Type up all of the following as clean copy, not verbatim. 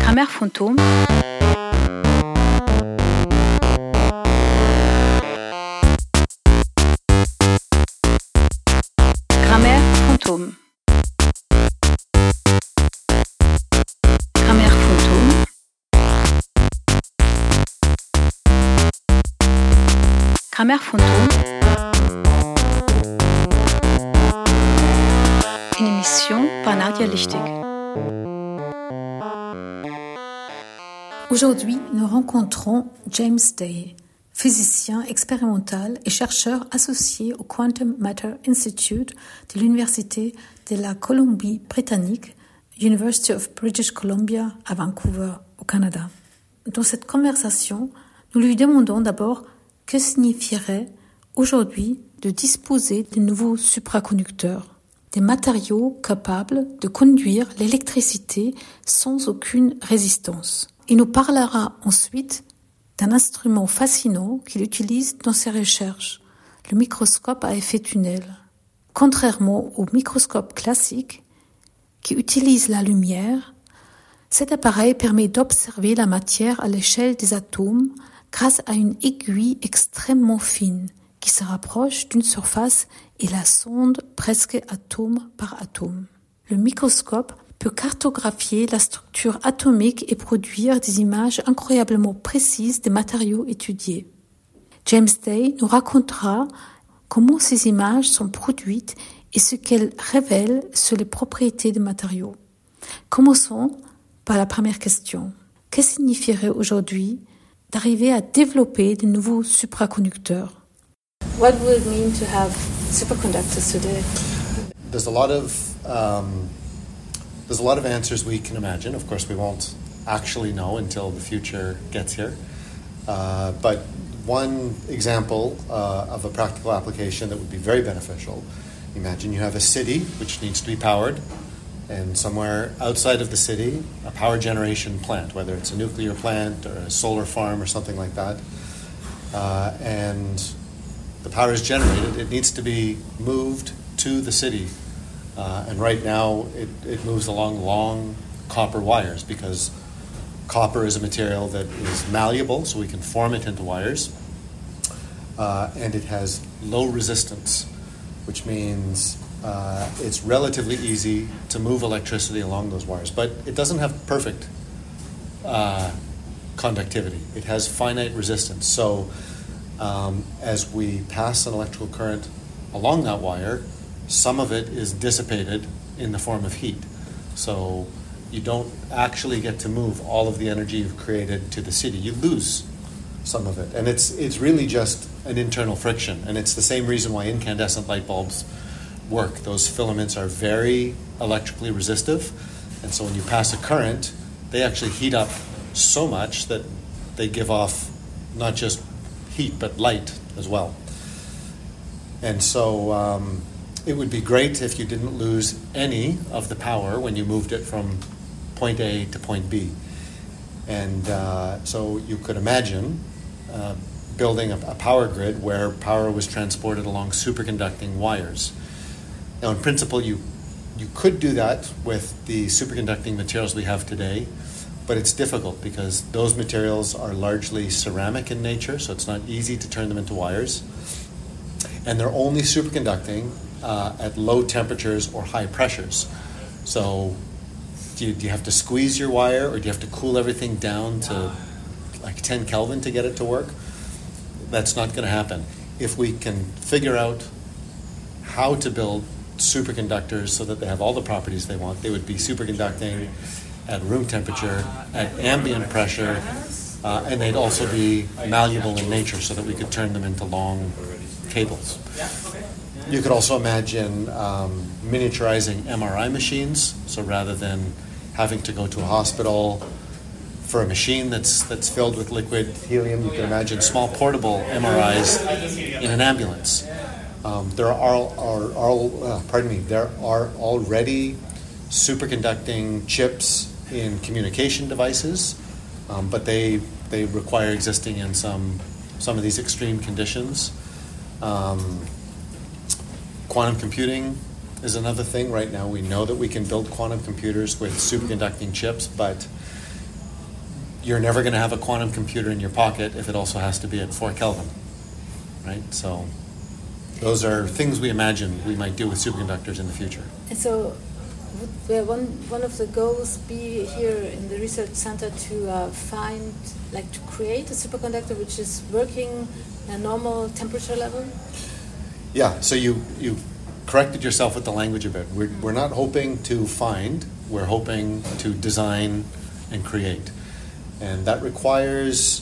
Grammaire fantôme. Grammaire fantôme. Grammaire fantôme. Grammaire fantôme. Une émission par Nadia Lichtig. Aujourd'hui, nous rencontrons James Day, physicien expérimental et chercheur associé au Quantum Matter Institute de l'Université de la Colombie-Britannique, University of British Columbia à Vancouver, au Canada. Dans cette conversation, nous lui demandons d'abord que signifierait aujourd'hui de disposer de nouveaux supraconducteurs, des matériaux capables de conduire l'électricité sans aucune résistance. Il nous parlera ensuite d'un instrument fascinant qu'il utilise dans ses recherches, le microscope à effet tunnel. Contrairement au microscope classique, qui utilise la lumière, cet appareil permet d'observer la matière à l'échelle des atomes grâce à une aiguille extrêmement fine qui se rapproche d'une surface et la sonde presque atome par atome. Le microscope peut cartographier la structure atomique et produire des images incroyablement précises des matériaux étudiés. James Day nous racontera comment ces images sont produites et ce qu'elles révèlent sur les propriétés des matériaux. Commençons par la première question. Que signifierait aujourd'hui d'arriver à développer de nouveaux supraconducteurs? What would it mean to have superconductors today? There's a lot of answers we can imagine. Of course, we won't actually know until the future gets here. But one example of a practical application that would be very beneficial, imagine you have a city which needs to be powered, and somewhere outside of the city, a power generation plant, whether it's a nuclear plant or a solar farm or something like that. And the power is generated. It needs to be moved to the city. And right now, it moves along long copper wires because copper is a material that is malleable, so we can form it into wires. And it has low resistance, which means it's relatively easy to move electricity along those wires. But it doesn't have perfect conductivity. It has finite resistance. So as we pass an electrical current along that wire, some of it is dissipated in the form of heat. So you don't actually get to move all of the energy you've created to the city. You lose some of it. And it's really just an internal friction. And it's the same reason why incandescent light bulbs work. Those filaments are very electrically resistive. And so when you pass a current, they actually heat up so much that they give off not just heat, but light as well. And so it would be great if you didn't lose any of the power when you moved it from point A to point B. And so you could imagine building a power grid where power was transported along superconducting wires. Now, in principle, you could do that with the superconducting materials we have today, but it's difficult because those materials are largely ceramic in nature, so it's not easy to turn them into wires. And they're only superconducting at low temperatures or high pressures. So do you have to squeeze your wire, or do you have to cool everything down to like 10 Kelvin to get it to work? That's not going to happen. If we can figure out how to build superconductors so that they have all the properties they want, they would be superconducting at room temperature, at ambient pressure, and they'd also be malleable in nature so that we could turn them into long cables. You could also imagine miniaturizing MRI machines. So rather than having to go to a hospital for a machine that's filled with liquid helium, you can imagine small portable MRIs in an ambulance. There are already superconducting chips in communication devices, but they require existing in some of these extreme conditions. Quantum computing is another thing. Right now we know that we can build quantum computers with superconducting chips, but you're never going to have a quantum computer in your pocket if it also has to be at 4 Kelvin, right? So those are things we imagine we might do with superconductors in the future. And so would one of the goals be here in the research center to find, like to create a superconductor which is working at a normal temperature level? Yeah, so you corrected yourself with the language a bit. We're not hoping to find, we're hoping to design and create. And that requires,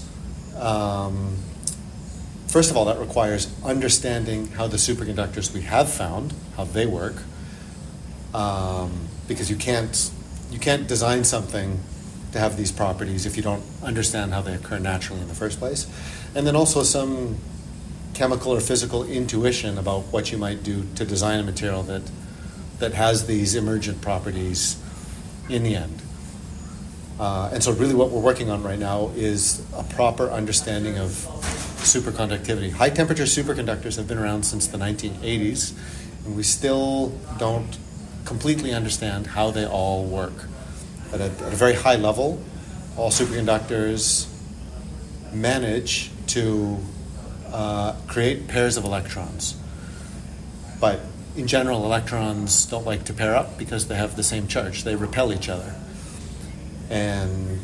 first of all, that requires understanding how the superconductors we have found, how they work, because you can't design something to have these properties if you don't understand how they occur naturally in the first place. And then also some chemical or physical intuition about what you might do to design a material that has these emergent properties in the end. And so really what we're working on right now is a proper understanding of superconductivity. High temperature superconductors have been around since the 1980s, and we still don't completely understand how they all work. At a very high level, all superconductors manage to create pairs of electrons. But in general, electrons don't like to pair up because they have the same charge. They repel each other. And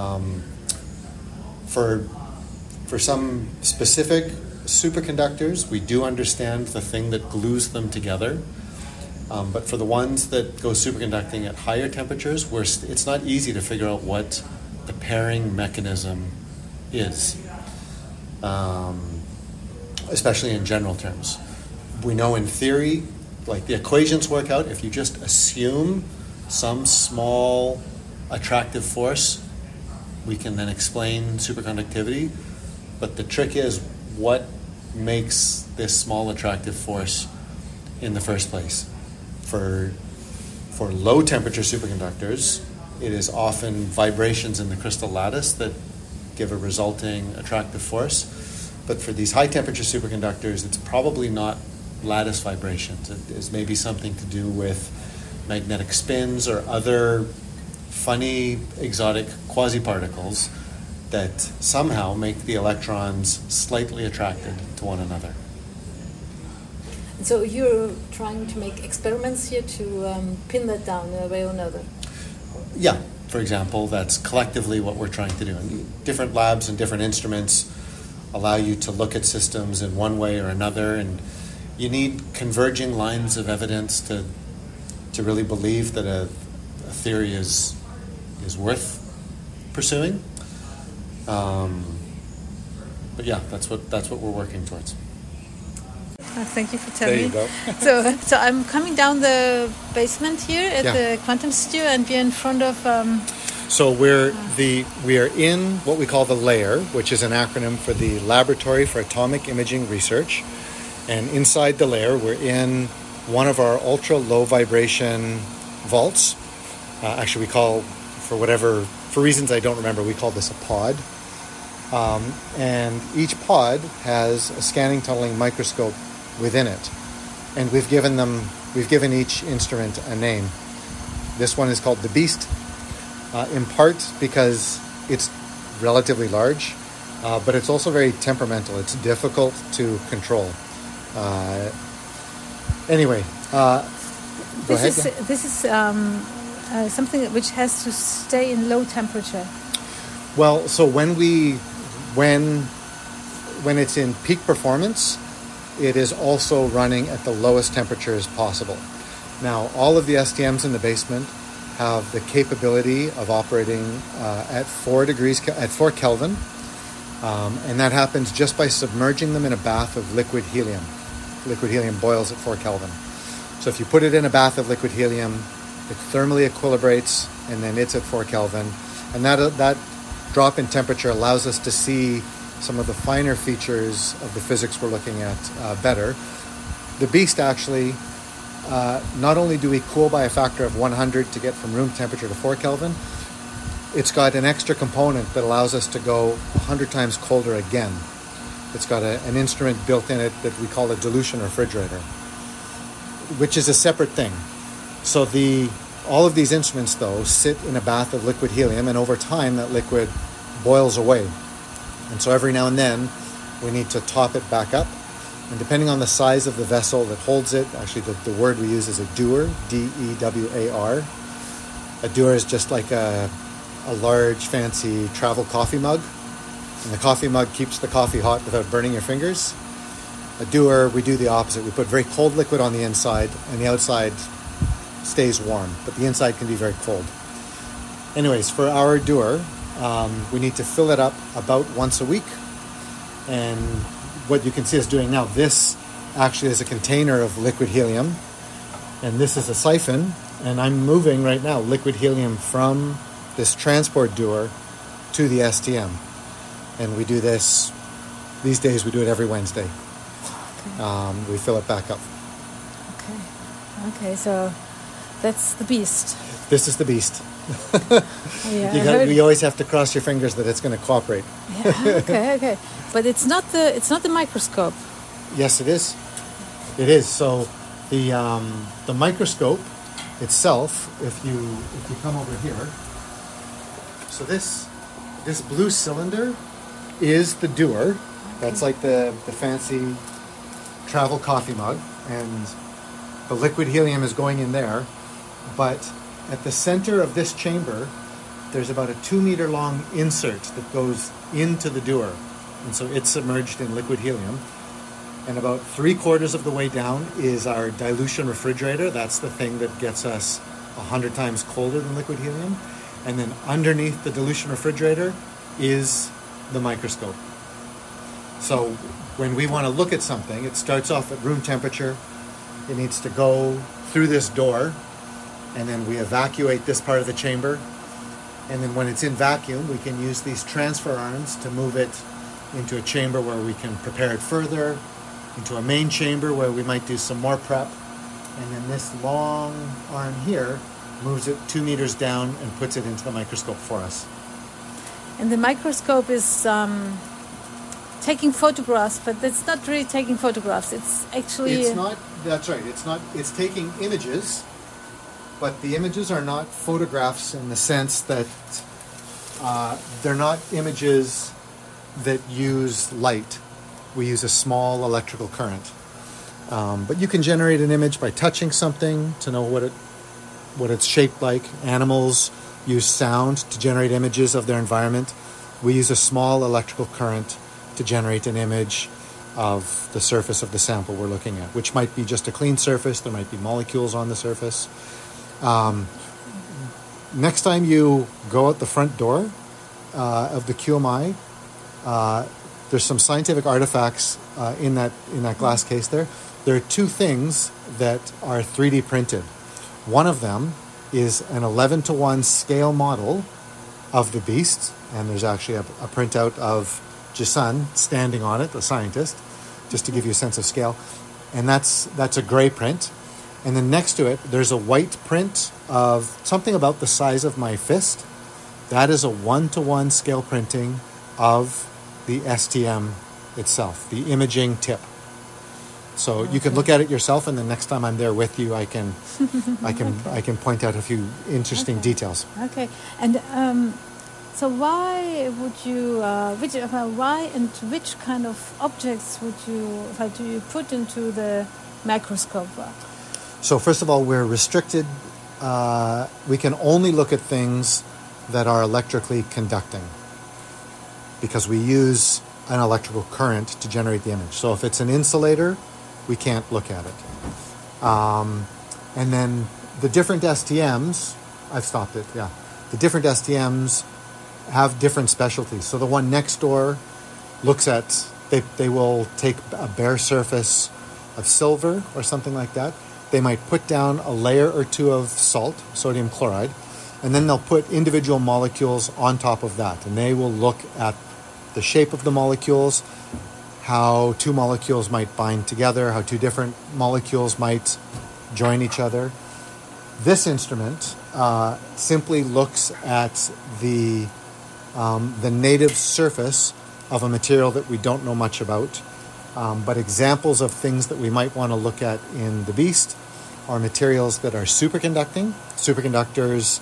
for some specific superconductors, we do understand the thing that glues them together. But for the ones that go superconducting at higher temperatures, it's not easy to figure out what the pairing mechanism is, especially in general terms. We know in theory, like the equations work out, if you just assume some small attractive force, we can then explain superconductivity. But the trick is what makes this small attractive force in the first place. For low temperature superconductors, it is often vibrations in the crystal lattice that give a resulting attractive force. But for these high temperature superconductors, it's probably not lattice vibrations. It is maybe something to do with magnetic spins or other funny exotic quasi-particles that somehow make the electrons slightly attracted to one another. So you're trying to make experiments here to pin that down in a way or another? Yeah, for example, that's collectively what we're trying to do. And different labs and different instruments allow you to look at systems in one way or another, and you need converging lines of evidence to really believe that a theory is worth pursuing. But yeah, that's what we're working towards. Thank you for telling me. There you go. So I'm coming down the basement here at the Quantum Studio, and we're in front of. So we are in what we call the layer, which is an acronym for the Laboratory for Atomic Imaging Research, and inside the layer we're in one of our ultra low vibration vaults. Actually, we call for reasons I don't remember, we call this a pod. And each pod has a scanning tunneling microscope within it, and we've given each instrument a name. This one is called the Beast, in part because it's relatively large, but it's also very temperamental. It's difficult to control. Anyway, go ahead. This is something which has to stay in low temperature. Well, so when it's in peak performance, it is also running at the lowest temperatures possible. Now, all of the STMs in the basement have the capability of operating at 4 Kelvin, and that happens just by submerging them in a bath of liquid helium. Liquid helium boils at 4 Kelvin. So if you put it in a bath of liquid helium, it thermally equilibrates, and then it's at 4 Kelvin, and that drop in temperature allows us to see some of the finer features of the physics we're looking at better. The Beast actually, not only do we cool by a factor of 100 to get from room temperature to 4 Kelvin, it's got an extra component that allows us to go 100 times colder again. It's got an instrument built in it that we call a dilution refrigerator, which is a separate thing. So all of these instruments, though, sit in a bath of liquid helium, and over time that liquid boils away. And so every now and then, we need to top it back up. And depending on the size of the vessel that holds it, actually the word we use is a dewar, D-E-W-A-R. A dewar is just like a large, fancy travel coffee mug. And the coffee mug keeps the coffee hot without burning your fingers. A dewar, we do the opposite. We put very cold liquid on the inside, and the outside stays warm, but the inside can be very cold. Anyways, for our dewar, we need to fill it up about once a week. And what you can see us doing now, this actually is a container of liquid helium, and this is a siphon, and I'm moving right now liquid helium from this transport dewar to the STM. And we do this, these days we do it every Wednesday. Okay. We fill it back up. Okay, so that's the beast. This is the beast. Yeah, you always have to cross your fingers that it's going to cooperate. Yeah, okay. But it's not the microscope. Yes, it is. It is. So the microscope itself, if you come over here, so this blue cylinder is the dewar. That's like the fancy travel coffee mug, and the liquid helium is going in there. But at the center of this chamber, there's about a 2-meter long insert that goes into the dewar. And so it's submerged in liquid helium. And about 3/4 of the way down is our dilution refrigerator. That's the thing that gets us 100 times colder than liquid helium. And then underneath the dilution refrigerator is the microscope. So when we want to look at something, it starts off at room temperature. It needs to go through this door, and then we evacuate this part of the chamber. And then when it's in vacuum, we can use these transfer arms to move it into a chamber where we can prepare it further, into a main chamber where we might do some more prep. And then this long arm here moves it 2 meters down and puts it into the microscope for us. And the microscope is taking photographs, but it's not really taking photographs. It's actually... It's not, that's right. It's taking images, but the images are not photographs in the sense that they're not images that use light. We use a small electrical current. But you can generate an image by touching something to know what it's shaped like. Animals use sound to generate images of their environment. We use a small electrical current to generate an image of the surface of the sample we're looking at, which might be just a clean surface. There might be molecules on the surface. Next time you go out the front door of the QMI, there's some scientific artifacts in that glass case there. There are 2 things that are 3D printed. One of them is an 11:1 scale model of the beast, and there's actually a printout of Jisun standing on it, the scientist, just to give you a sense of scale. And that's a gray print. And then next to it, there's a white print of something about the size of my fist. That is a 1:1 scale printing of the STM itself, the imaging tip. So you can look at it yourself, and the next time I'm there with you, I can point out a few interesting details. Okay, and so why would you which kind of objects do you put into the microscope? So first of all, we're restricted. We can only look at things that are electrically conducting, because we use an electrical current to generate the image. So if it's an insulator, we can't look at it. And then the different STMs, I've stopped it, yeah. The different STMs have different specialties. So the one next door looks at, they will take a bare surface of silver or something like that. They might put down a layer or 2 of salt, sodium chloride, and then they'll put individual molecules on top of that. And they will look at the shape of the molecules, how 2 molecules might bind together, how 2 different molecules might join each other. This instrument simply looks at the native surface of a material that we don't know much about. But examples of things that we might want to look at in the beast are materials that are superconducting. Superconductors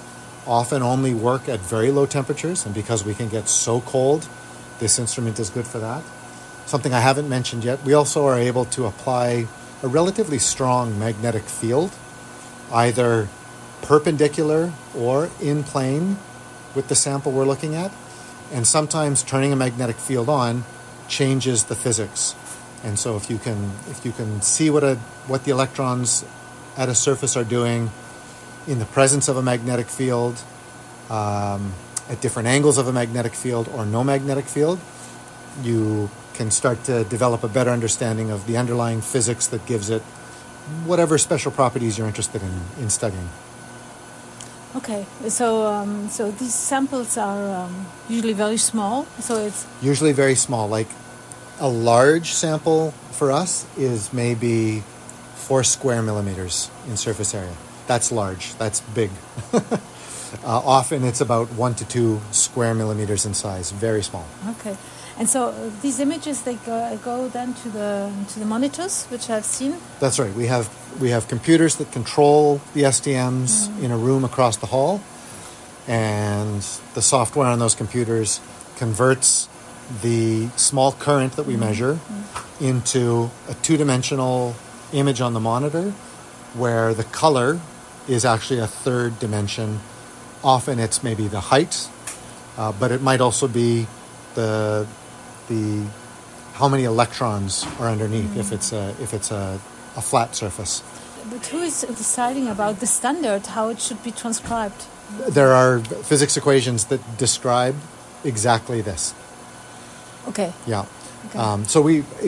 often only work at very low temperatures, and because we can get so cold, this instrument is good for that. Something I haven't mentioned yet, we also are able to apply a relatively strong magnetic field, either perpendicular or in plane with the sample we're looking at. And sometimes turning a magnetic field on changes the physics. And so if you can see what the electrons at a surface are doing in the presence of a magnetic field, at different angles of a magnetic field or no magnetic field, you can start to develop a better understanding of the underlying physics that gives it whatever special properties you're interested in studying. Okay, so these samples are usually very small. So it's usually very small. Like a large sample for us is maybe 4 square millimeters in surface area. That's large. That's big. Often it's about 1 to 2 square millimeters in size. Very small. Okay. And so these images, they go then to the monitors, which I've seen? That's right. We have computers that control the STMs in a room across the hall, and the software on those computers converts the small current that we measure into a 2-dimensional image on the monitor, where the color is actually a 3rd dimension. Often it's maybe the height, but it might also be the how many electrons are underneath if it's a flat surface. But who is deciding about the standard, how it should be transcribed? There are physics equations that describe exactly this. Okay. Yeah. Okay. So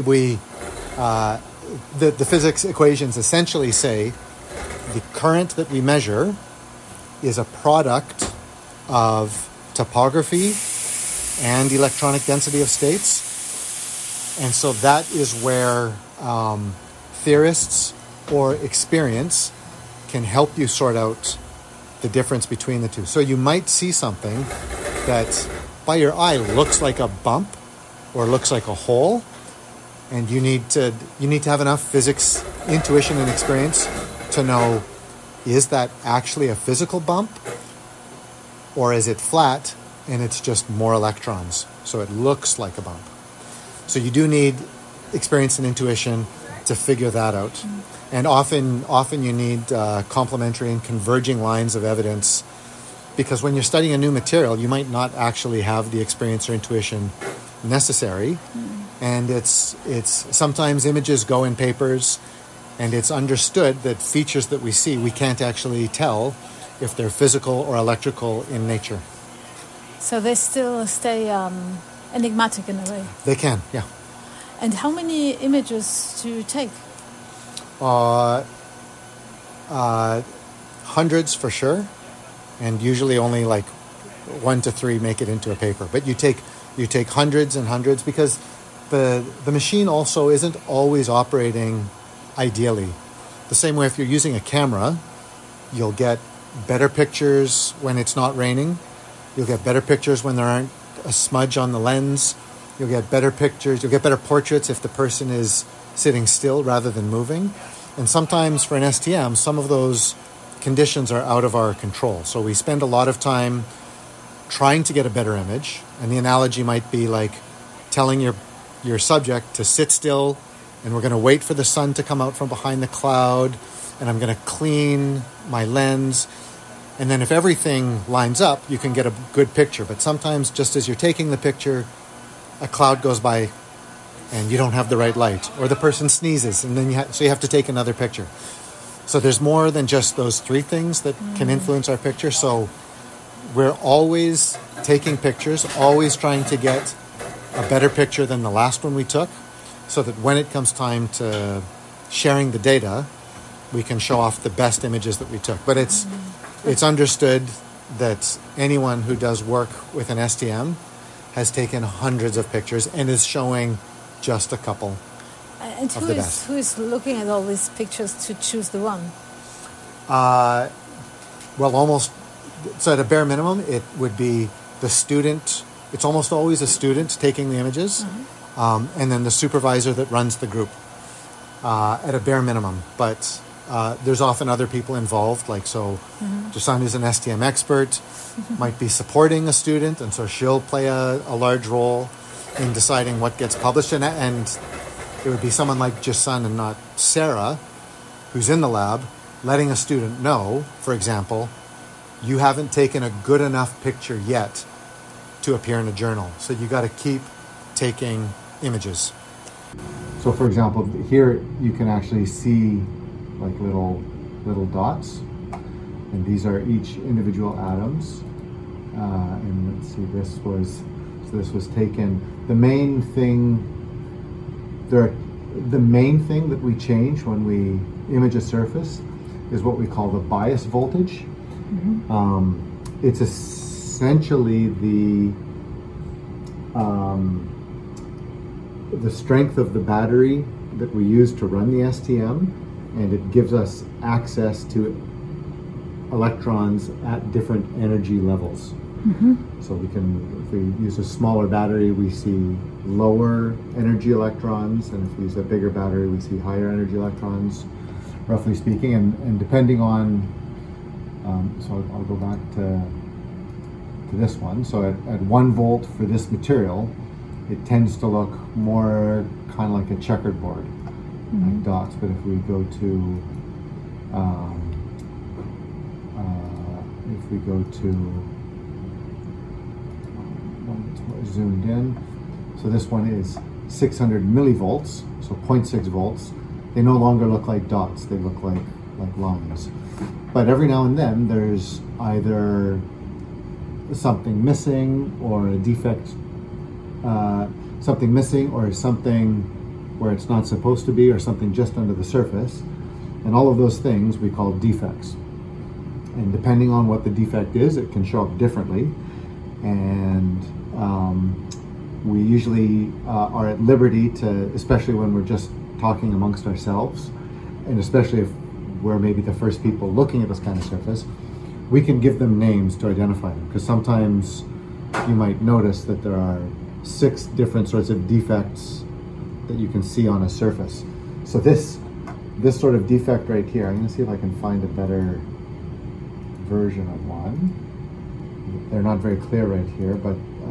the physics equations essentially say the current that we measure is a product of topography and electronic density of states. And so that is where theorists or experience can help you sort out the difference between the two. So you might see something that by your eye looks like a bump or looks like a hole, and you need to have enough physics intuition and experience to know, is that actually a physical bump, or is it flat and it's just more electrons, so it looks like a bump? So you do need experience and intuition to figure that out. And often you need complementary and converging lines of evidence, because when you're studying a new material, you might not actually have the experience or intuition necessary. And it's sometimes images go in papers, and it's understood that features that we see, we can't actually tell if they're physical or electrical in nature. So they still stay enigmatic in a way? They can, yeah. And how many images do you take? Hundreds for sure, and usually only like 1 to 3 make it into a paper. But you take hundreds and hundreds, because the machine also isn't always operating ideally. The same way if you're using a camera, you'll get better pictures when it's not raining. You'll get better pictures when there aren't a smudge on the lens. You'll get better pictures. You'll get better portraits if the person is sitting still rather than moving. And sometimes for an STM, some of those conditions are out of our control. So we spend a lot of time trying to get a better image. And the analogy might be like telling your subject to sit still, and we're going to wait for the sun to come out from behind the cloud, and I'm going to clean my lens. And then if everything lines up, you can get a good picture. But sometimes just as you're taking the picture, a cloud goes by and you don't have the right light, or the person sneezes, and then so you have to take another picture. So there's more than just those 3 things that can influence our picture. So we're always taking pictures, always trying to get a better picture than the last one we took, so that when it comes time to sharing the data, we can show off the best images that we took. But it's understood that anyone who does work with an STM has taken hundreds of pictures and is showing just a couple and of the best. Who is looking at all these pictures to choose the one? Well, almost. So at a bare minimum, it would be the student. It's almost always a student taking the images, and then the supervisor that runs the group at a bare minimum. But There's often other people involved, like Jason is an STM expert, might be supporting a student, and so she'll play a large role in deciding what gets published. And it would be someone like Jason and not Sarah, who's in the lab, letting a student know, for example, you haven't taken a good enough picture yet to appear in a journal. So you got to keep taking images. So for example, here you can actually see like little dots, and these are each individual atoms. And let's see, this was taken. The main thing that we change when we image a surface is what we call the bias voltage. It's essentially the strength of the battery that we use to run the STM, and it gives us access to electrons at different energy levels. So if we use a smaller battery, we see lower energy electrons, and if we use a bigger battery, we see higher energy electrons, roughly speaking. And depending on, so I'll go back to this one. So at 1 volt for this material, it tends to look more kind of like a checkered board, like dots. But if we go to zoomed in, so this one is 600 millivolts, so 0.6 volts. They no longer look like dots; they look like lines. But every now and then, there's either something missing or a defect. Something missing or something where it's not supposed to be, or something just under the surface, and all of those things we call defects. And depending on what the defect is, it can show up differently, and we usually are at liberty to, especially when we're just talking amongst ourselves, and especially if we're maybe the first people looking at this kind of surface, we can give them names to identify them, because sometimes you might notice that there are 6 different sorts of defects that you can see on a surface. So this sort of defect right here, I'm going to see if I can find a better version of one. They're not very clear right here, but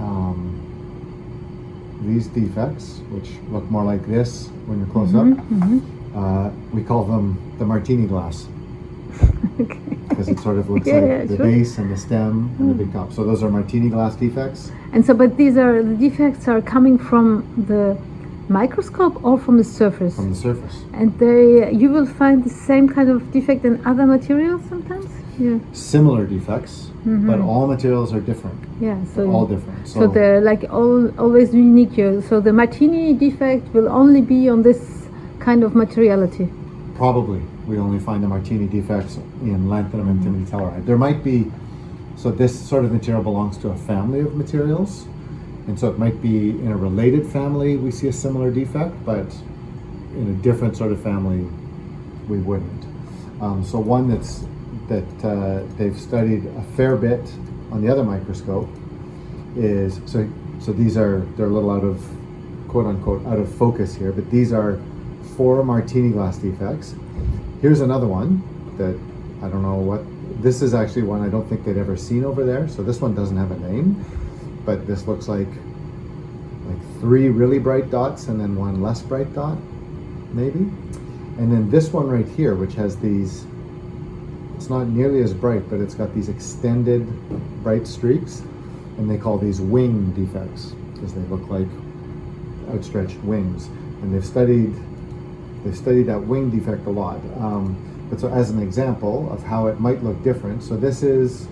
these defects, which look more like this when you're close up, we call them the martini glass. Because it sort of looks like the base and the stem and the big top. So those are martini glass defects. And so, but the defects are coming from the microscope or from the surface? From the surface. And you will find the same kind of defect in other materials sometimes? Yeah. Similar defects, but all materials are different. Yeah, so they're all different. So they're like always unique. So the martini defect will only be on this kind of materiality? Probably. We only find the martini defects in lanthanum and antimony telluride. There might be, so this sort of material belongs to a family of materials, and so it might be in a related family we see a similar defect, but in a different sort of family we wouldn't. So one that they've studied a fair bit on the other microscope is, so they're a little out of, quote unquote, out of focus here, but these are 4 martini glass defects. Here's another one that I don't know what, this is actually one I don't think they'd ever seen over there. So this one doesn't have a name, but this looks like 3 really bright dots and then 1 less bright dot, maybe. And then this one right here, which has these, it's not nearly as bright, but it's got these extended bright streaks, and they call these wing defects because they look like outstretched wings. And they've studied that wing defect a lot. But so as an example of how it might look different, so this is,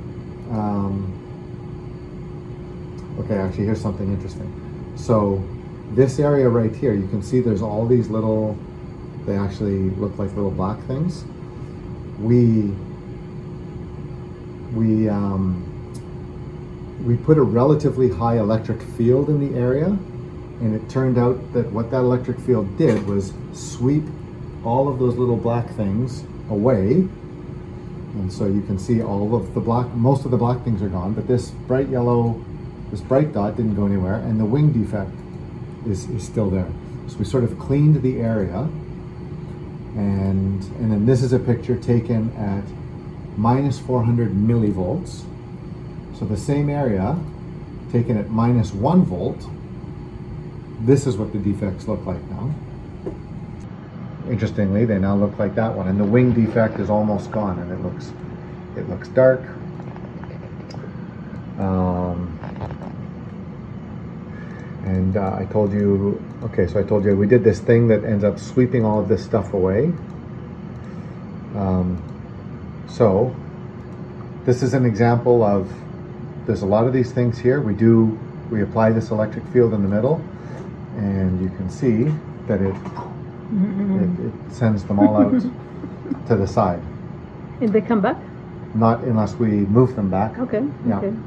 okay, actually here's something interesting. So this area right here, you can see there's all these little, they actually look like little black things. We put a relatively high electric field in the area, and it turned out that what that electric field did was sweep all of those little black things away. And so you can see all of the black, most of the black things are gone, but this bright yellow, this bright dot didn't go anywhere, and the wing defect is still there. So we sort of cleaned the area, And then this is a picture taken at minus 400 millivolts. So the same area taken at minus 1 volt. This is what the defects look like now. Interestingly, they now look like that one, and the wing defect is almost gone, and it looks dark. I told you, okay, so I told you we did this thing that ends up sweeping all of this stuff away. So this is an example of, there's a lot of these things here. We apply this electric field in the middle, and you can see that it sends them all out to the side. And they come back? Not unless we move them back. Okay. Yeah. Okay.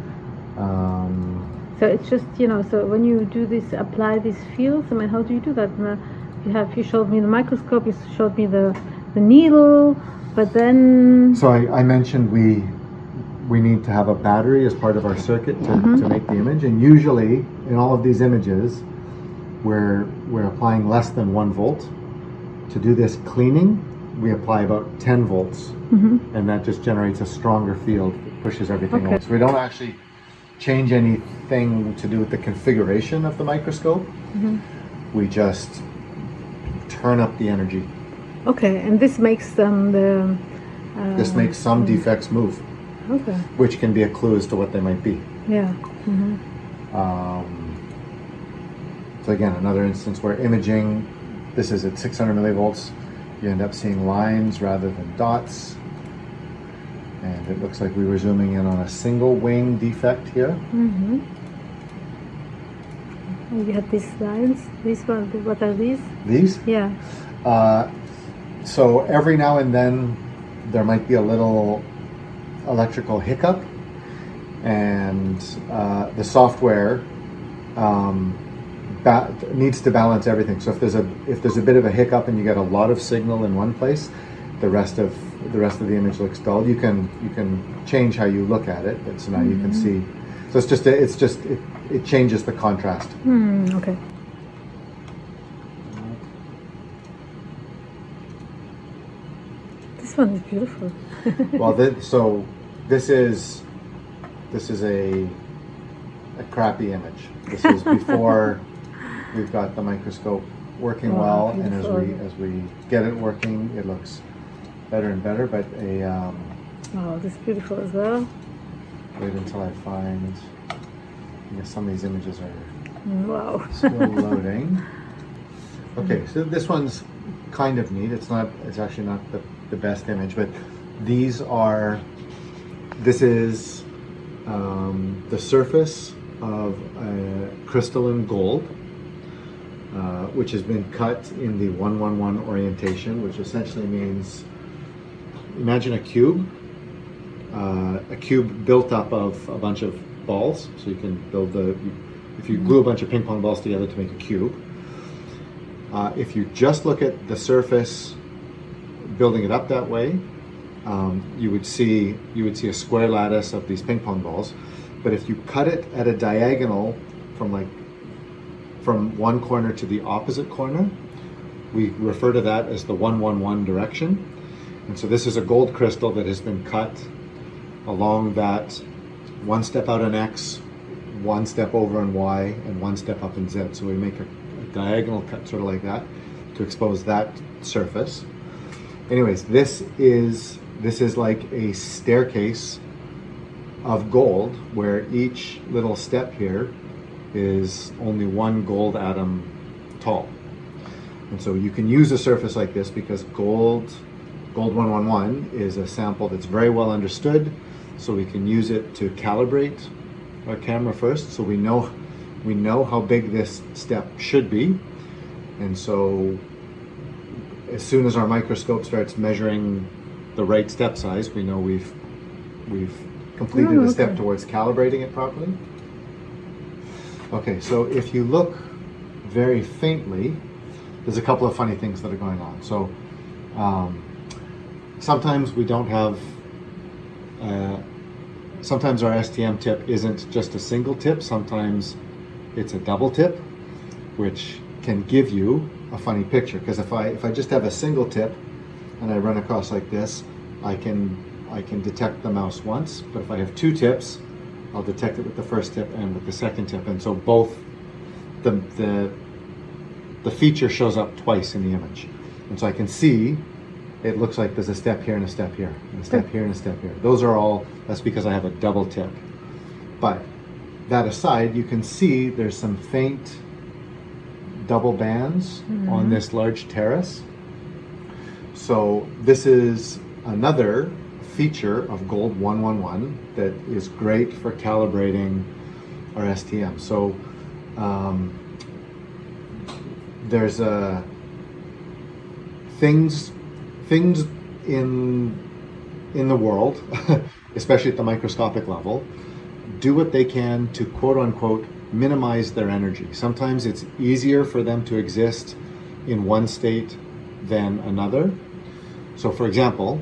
So it's just, so when you do this, apply these fields, I mean, how do you do that? You showed me the microscope, you showed me the needle, but then... So I mentioned we need to have a battery as part of our circuit to make the image, and usually in all of these images we're applying less than 1 volt. To do this cleaning, we apply about 10 volts, and that just generates a stronger field, pushes everything away. So we don't actually change anything to do with the configuration of the microscope. We just turn up the energy. Okay, and this makes this makes some defects move. Okay. Which can be a clue as to what they might be. Yeah. So again, another instance where imaging, this is at 600 millivolts, you end up seeing lines rather than dots. And it looks like we were zooming in on a single wing defect here. You have these lines. These ones, what are these? These? Yeah. So every now and then there might be a little electrical hiccup, and the software needs to balance everything. So if there's a bit of a hiccup and you get a lot of signal in one place, the rest of the image looks dull. You can change how you look at it, but so now you can see. So it changes the contrast. Okay. This one is beautiful. Well, this is a crappy image. This is before we've got the microscope working well, and as we get it working, it looks better and better. But oh, this is beautiful as well. Wait until I find. I guess some of these images are still loading. Okay, so this one's kind of neat. It's actually not the best image, but this is the surface of crystalline gold, which has been cut in the 111 orientation, which essentially means, imagine a cube built up of a bunch of balls. So you can build if you glue a bunch of ping pong balls together to make a cube. If you just look at the surface, building it up that way, you would see a square lattice of these ping pong balls. But if you cut it at a diagonal from one corner to the opposite corner, we refer to that as the 111 direction. And so this is a gold crystal that has been cut along that one step out in X, one step over in Y, and one step up in Z. So we make a diagonal cut sort of like that to expose that surface. Anyways, this is like a staircase of gold, where each little step here is only one gold atom tall. And so you can use a surface like this because gold 111 is a sample that's very well understood, so we can use it to calibrate our camera first, so we know how big this step should be. And so as soon as our microscope starts measuring the right step size, we know we've completed a step towards calibrating it properly. Okay, so if you look very faintly, there's a couple of funny things that are going on. So sometimes we don't have, sometimes our STM tip isn't just a single tip, sometimes it's a double tip, which can give you a funny picture, because if I just have a single tip and I run across like this, I can detect the mouse once. But if I have two tips, I'll detect it with the first tip and with the second tip, and so both the feature shows up twice in the image, and so I can see it looks like there's a step here and a step here, and a step here and a step here. That's because I have a double tip. But that aside, you can see there's some faint double bands on this large terrace. So this is another feature of Gold 111 that is great for calibrating our STM. So there's things in the world, especially at the microscopic level, do what they can to quote unquote minimize their energy. Sometimes it's easier for them to exist in one state than another. So for example,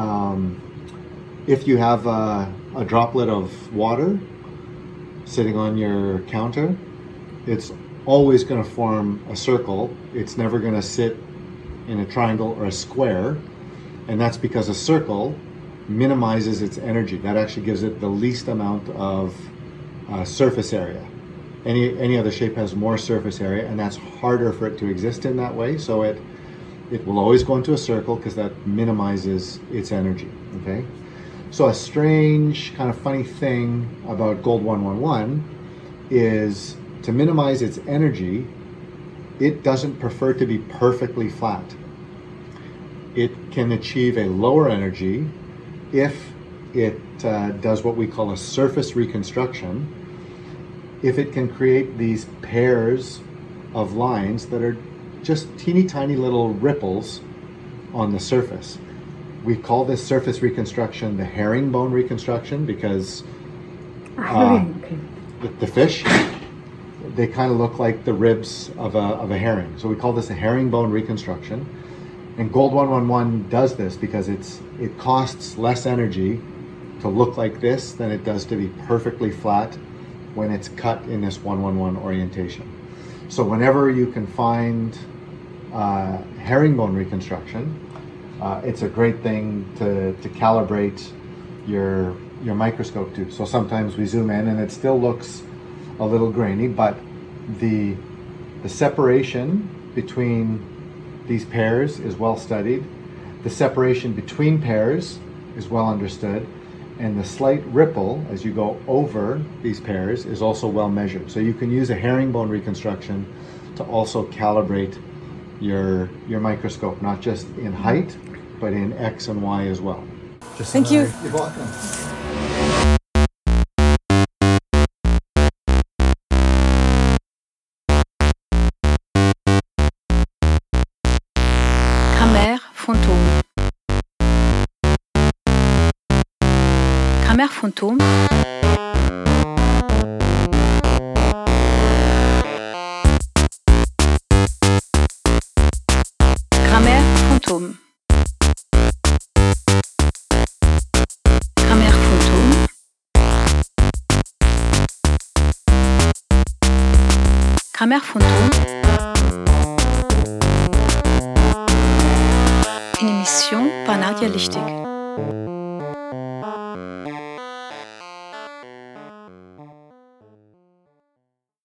if you have a droplet of water sitting on your counter, it's always going to form a circle. It's never going to sit in a triangle or a square, and that's because a circle minimizes its energy. That actually gives it the least amount of surface area. Any other shape has more surface area, and that's harder for it to exist in that way. So it will always go into a circle because that minimizes its energy. Okay. So a strange kind of funny thing about Gold 111 is to minimize its energy, it doesn't prefer to be perfectly flat. It can achieve a lower energy if it does what we call a surface reconstruction, if it can create these pairs of lines that are just teeny tiny little ripples on the surface. We call this surface reconstruction the herringbone reconstruction because the fish, they kind of look like the ribs of a herring. So we call this a herringbone reconstruction. And Gold 111 does this because it costs less energy to look like this than it does to be perfectly flat when it's cut in this 111 orientation. So whenever you can find herringbone reconstruction, it's a great thing to calibrate your microscope to. So sometimes we zoom in and it still looks a little grainy, but the separation between these pairs is well studied. The separation between pairs is well understood, and the slight ripple as you go over these pairs is also well measured. So you can use a herringbone reconstruction to also calibrate your microscope, not just in height, but in X and Y as well. Thank you. You're welcome. Grammaire fantôme. Grammaire fantôme. Grammaire fantôme. Grammaire fantôme. Grammaire fantôme. Une émission par Nadia Lichtig.